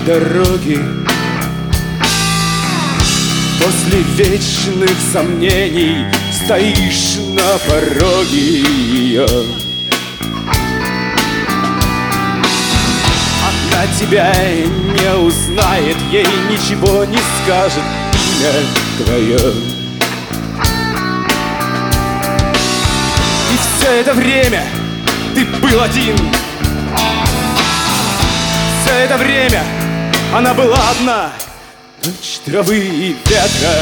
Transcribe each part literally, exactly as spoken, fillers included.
дороги. После вечных сомнений стоишь на пороге ее. Она тебя не узнает, ей ничего не скажет имя твое. И все это время ты был один. Все это время она была одна, ночь травы и ветра.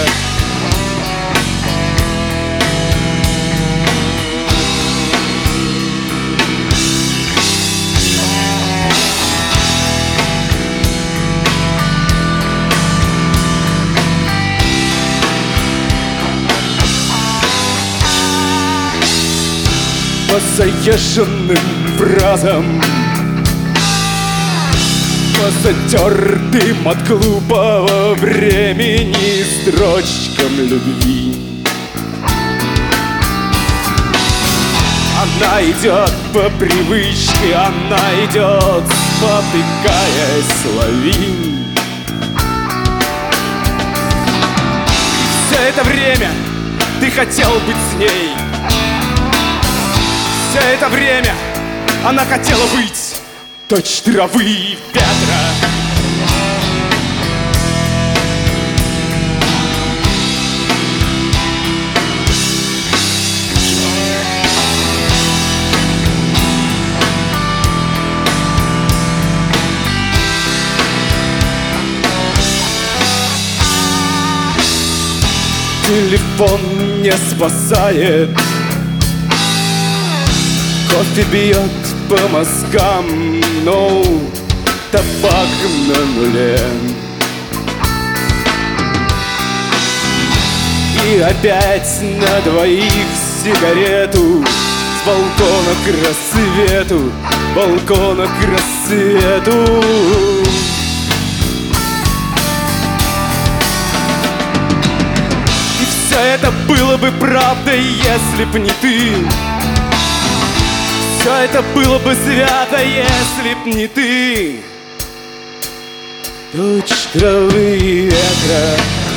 По заезженным фразам, по затертым от глупого времени строчкам любви. Она идет по привычке, она идет, спотыкаясь, лови. Все это время ты хотел быть с ней. Все это время она хотела быть точь травы и ветра. Телефон не спасает, кофе бьет по мозгам, но табак на нуле. И опять на двоих сигарету с балкона к рассвету, балкона к рассвету. И все это было бы правдой, если б не ты. Все это было бы свято, если б не ты. Точь травы и ветра.